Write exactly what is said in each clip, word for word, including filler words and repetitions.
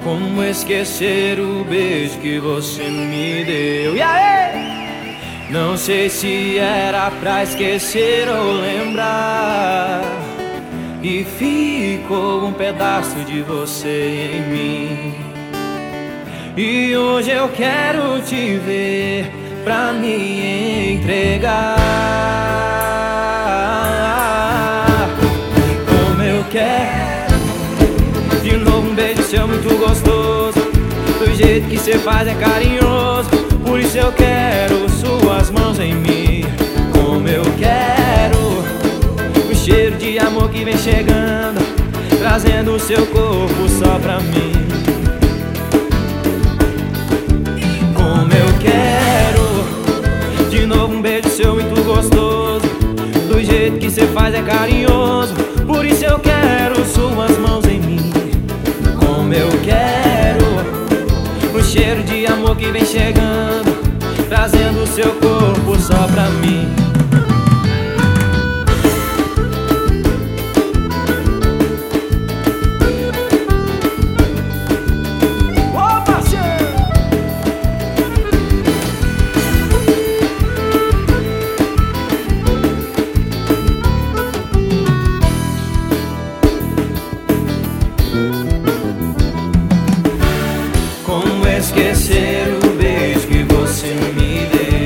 Como esquecer o beijo que você me deu? E aí? Não sei se era pra esquecer ou lembrar, e ficou um pedaço de você em mim. E hoje eu quero te ver pra me entregar. Como eu quero de novo um beijo seu muito gostoso, do jeito que cê faz é carinhoso. Por isso eu quero suas mãos em mim. Como eu quero o cheiro de amor que vem chegando, trazendo o seu corpo só pra mim. Como eu quero de novo um beijo seu muito gostoso, do jeito que cê faz é carinhoso. Por isso eu quero suas mãos em mim. Como eu quero o cheiro de amor que vem chegando, trazendo o seu corpo só pra mim. Ô, parceiro! Como esquecer o beijo que você me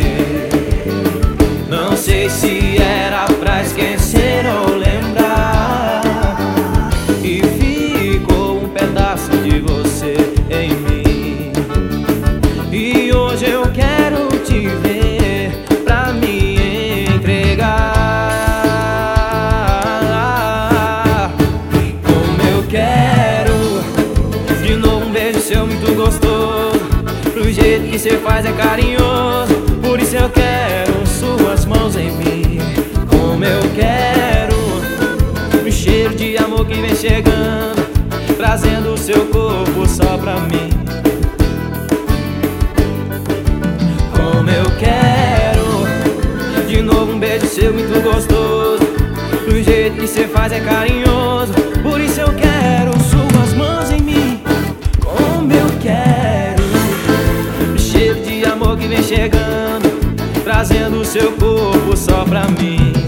deu? Não sei se era pra esquecer ou lembrar, e ficou um pedaço de você em mim. E hoje eu quero te ver pra me entregar. Como eu quero de novo um beijo seu muito gostoso, do jeito que cê faz é carinhoso. Por isso eu quero suas mãos em mim. Como eu quero o cheiro de amor que vem chegando, trazendo o seu corpo só pra mim. Como eu quero de novo um beijo seu muito gostoso, do jeito que cê faz é carinhoso. Por isso eu quero suas mãos em mim. Como eu quero o cheiro de amor que vem chegando, trazendo o seu corpo só pra mim.